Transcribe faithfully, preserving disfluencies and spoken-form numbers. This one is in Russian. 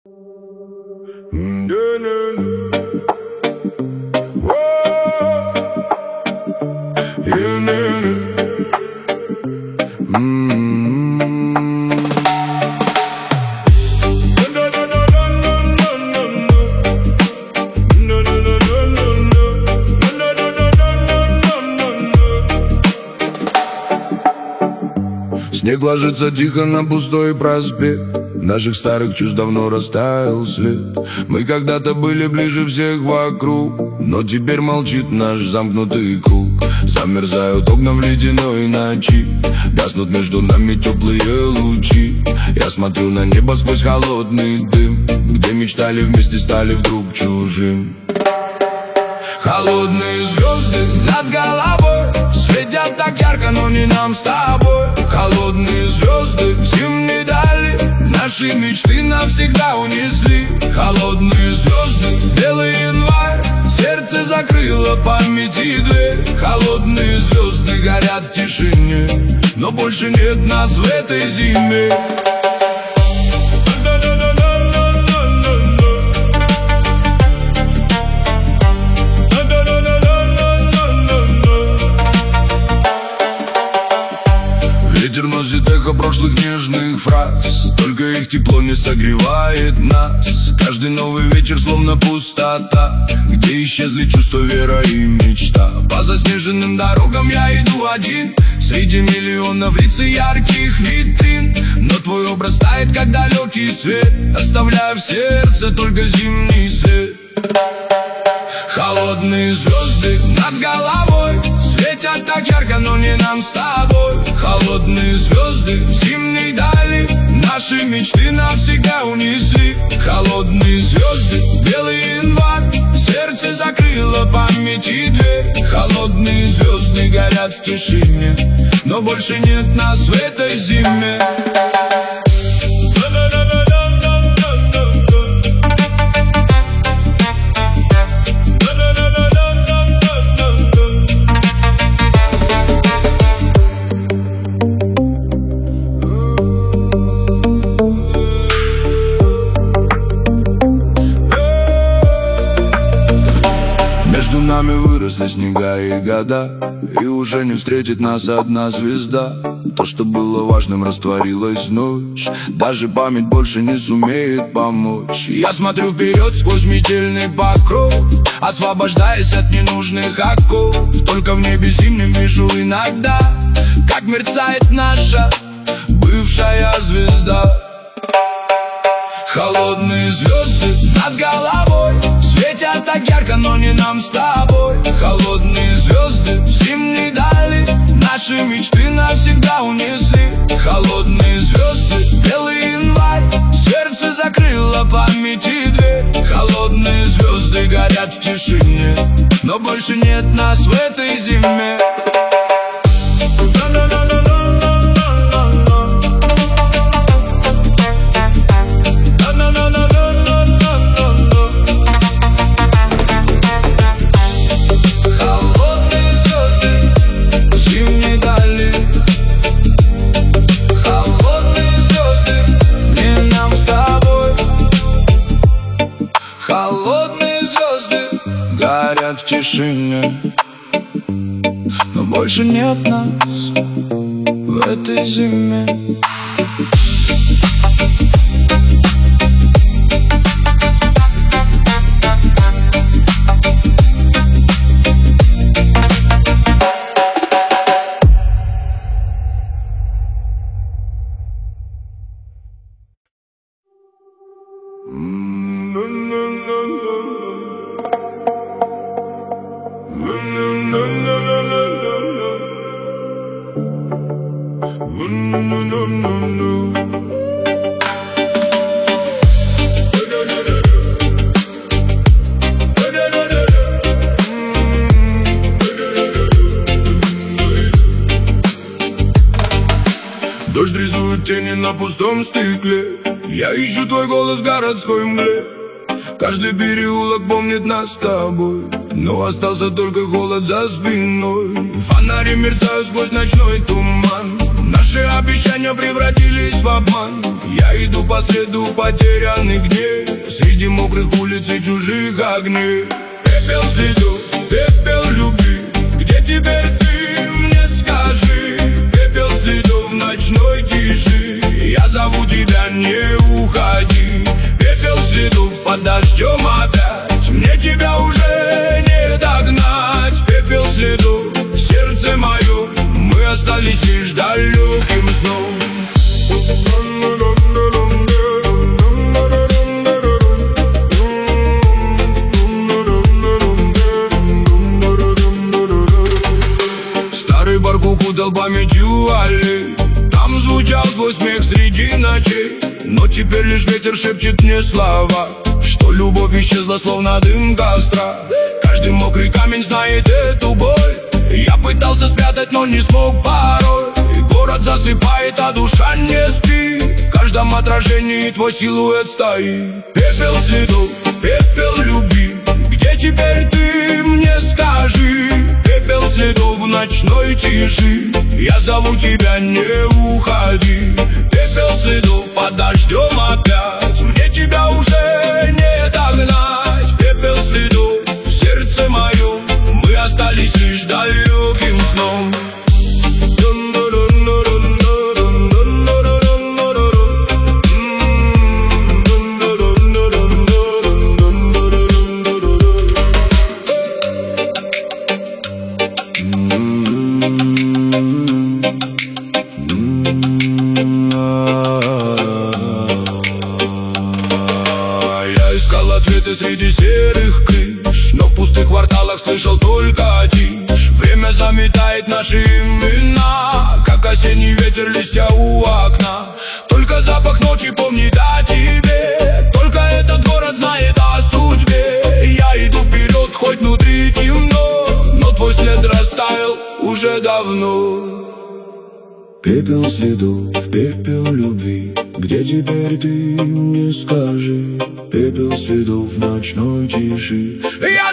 Снег ложится тихо на пустой проспект, наших старых чувств давно растаял след. Мы когда-то были ближе всех вокруг, но теперь молчит наш замкнутый круг. Замерзают окна в ледяной ночи, гаснут между нами теплые лучи. Я смотрю на небо сквозь холодный дым, где мечтали вместе стали вдруг чужим. Холодные звезды над головой светят так ярко, но не нам с тобой. Холодные звезды в зимней дали наши мечты навсегда унесли. Холодные звезды, белый январь, сердце закрыло памяти дверь. Холодные звезды горят в тишине, но больше нет нас в этой зиме. Ветер носит эхо прошлых нежных фраз, только их тепло не согревает нас. Каждый новый вечер словно пустота, где исчезли чувства, вера и мечта. По заснеженным дорогам я иду один, среди миллионов лиц и ярких витрин. Но твой образ тает, как далекий свет, оставляя в сердце только зимний след. Холодные звезды над головой светят так ярко, но не нам с тобой. Холодные звезды в зимней дали наши мечты навсегда унесли. Холодные звезды, белый январь, сердце закрыло памяти дверь. Холодные звезды горят в тишине, но больше нет нас в этой зиме. Между нами выросли снега и года, и уже не встретит нас одна звезда. То, что было важным, растворилось в ночь, даже память больше не сумеет помочь. Я смотрю вперед сквозь метельный покров, освобождаясь от ненужных оков. Только в небе зимнем вижу иногда, как мерцает наша бывшая звезда. Холодные звезды над головой светят так ярко, но не нам с тобой. Холодные звезды в зимней дали наши мечты навсегда унесли. Холодные звезды, белый январь, сердце закрыло памяти дверь. Холодные звезды горят в тишине, но больше нет нас в этой зиме. Холодные звезды горят в тишине, но больше нет нас в этой зиме. Дождь рисует тени на пустом стекле, я ищу твой голос в городской мгле. Каждый переулок помнит нас с тобой, но остался только холод за спиной. Фонари мерцают сквозь ночной туман, наши обещания превратились в обман. Я иду по следу потерянных дней, мокрых улиц и чужих огней. Пепел следов, пепел любви, где теперь ты, мне скажи? Пепел следов в ночной тиши, я зову тебя, не уходи. Пепел следов под дождем опять, мне тебя уже не догнать. Пепел следов в сердце моем, мы остались лишь далеким сном. Старый бар укутал памятью аллей, там звучал твой смех среди ночей. Но теперь лишь ветер шепчет мне слова, что любовь исчезла, словно дым костра. Каждый мокрый камень знает эту боль, я пытался спрятать, но не смог порой. И город засыпает, а душа не спит, в каждом отражении твой силуэт стоит. Пепел следов, пепел любви, где теперь ты, мне скажи? Пепел следов в ночной тиши, я зову тебя, не уходи. Пепел следов под дождем опять, мне тебя уже не догнать. Пепел следов в сердце моем, мы остались лишь далеким сном. Ответы среди серых крыш, но в пустых кварталах слышал только тишь. Время заметает наши имена, как осенний ветер, листья у окна. Только запах ночи помнит о тебе, только этот город знает о судьбе. Я иду вперед, хоть внутри темно, но твой след растаял уже давно. Пепел следов, пепел любви, где теперь ты, мне скажи? Пепел следов в ночной тиши, я